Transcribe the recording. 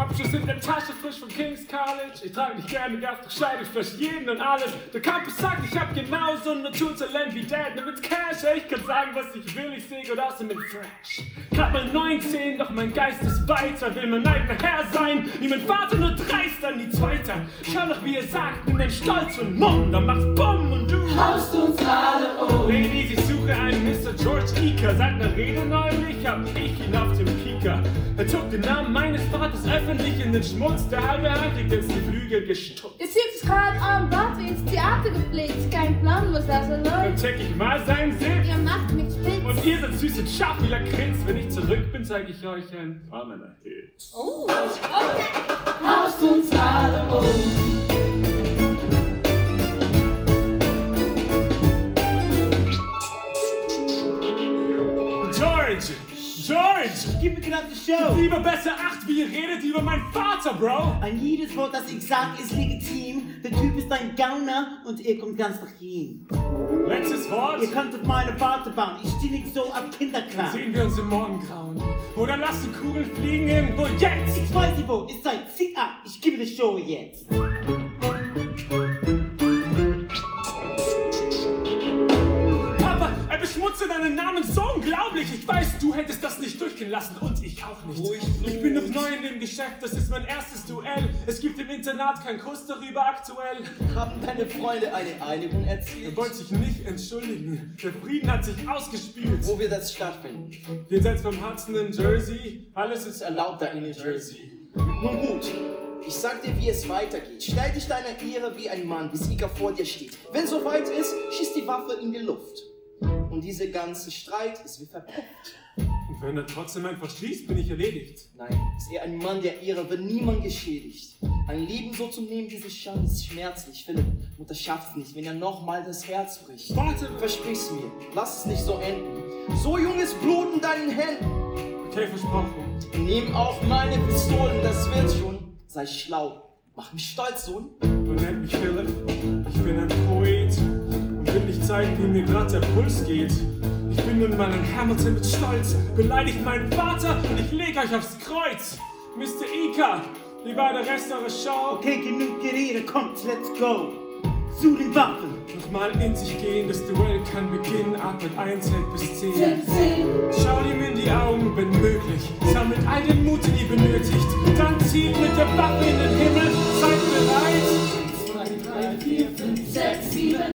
Abschluss in der Tasche, frisch vom King's College. Ich trage nicht gerne Gas, doch Scheide, ich flash jeden und alles. Der Campus sagt, ich hab genauso ein Naturtalent wie Dad, nur mit Cash. Ich kann sagen, was ich will, ich seh gut aus und bin fresh. Grad mal 19, doch mein Geist ist weiter, will mein eigener Herr sein. Wie mein Vater, nur dreister, nie zweiter. Schau doch, wie er sagt, nimm den Stolz und Mumm, dann macht's Bumm und du haust uns alle um. Ladies, ich suche einen Mr. George Eaker. Seit einer Rede neulich hab ich ihn auf dem Kieker. Er zog den Namen meines Vaters öffentlich in den Schmutz. Der halbe Hand liegt ins die Flügel gestutzt. Ihr Typ ist gerade am Bad wie ins Theater gepflegt. Kein Plan, was das soll. Dann check ich mal seinen Sinn. Ihr macht mich spitz. Und ihr seid süß und scharf wie Lakritz. Wenn ich zurück bin, zeig ich euch ein paar meiner Hits. Oh, okay. Haust uns alle um. George! Gib mir gerade die Show! Lieber besser acht, wie ihr redet über meinen Vater, Bro! Ein jedes Wort, das ich sag, ist legitim. Der Typ ist ein Gauner und ihr kommt ganz nach ihm. Letztes Wort? Ihr könnt auf meine Warte bauen. Ich steh nicht so ab Kinderkram. Sehen wir uns im Morgengrauen. Oder lass die Kugeln fliegen irgendwo jetzt! Ich weiß nicht wo, ist Zeit, zieh ab. Ich gebe die Show jetzt. Beschmutze deinen Namen so unglaublich. Ich weiß, du hättest das nicht durchgehen lassen und ich auch nicht. Ruhig, ich bin noch neu in dem Geschäft, das ist mein erstes Duell. Es gibt im Internat keinen Kuss darüber aktuell. Haben deine Freunde eine Einigung Er erzielt? wollte sich nicht entschuldigen. Der Frieden hat sich ausgespielt. Wo wird das stattfinden? Jenseits vom Hudson in Jersey, alles ist Erlaubt da in New Jersey. Nun gut, ich sag dir, wie es weitergeht. Stell dich deiner Ehre wie ein Mann, bis Sieger vor dir steht. Wenn soweit ist, schieß die Waffe in die Luft. Und dieser ganze Streit ist wie verpufft. Und wenn er trotzdem einfach schließt, bin ich erledigt. Nein, ist er ein Mann der Ehre, wird niemand geschädigt. Ein Leben so zu nehmen, diese Schande ist schmerzlich. Philipp, Mutter schafft's nicht, wenn er nochmal das Herz bricht. Warte! Versprich's mir, lass es nicht so enden. So junges Blut in deinen Händen. Okay, versprochen. Nimm auch meine Pistolen, das wird schon. Sei schlau, mach mich stolz, Sohn. Man nennt mich Philipp, ich bin ein Poet und will nicht zeigen, wie mir grad der Puls geht. Ich bin nun mal ein Hamilton mit Stolz, beleidigt meinen Vater und ich leg euch aufs Kreuz. Mr. Ika, wie war der Rest eurer Show? Okay, genug Gerede, kommt, let's go. Zu den Waffen. Nochmal in sich gehen, das Duell kann beginnen, atmet 1, hält bis 10. Schaut ihm in die Augen, wenn möglich, sammelt all den Mut, den ihr benötigt. Dann zieht mit der Waffe in den Himmel, seid bereit.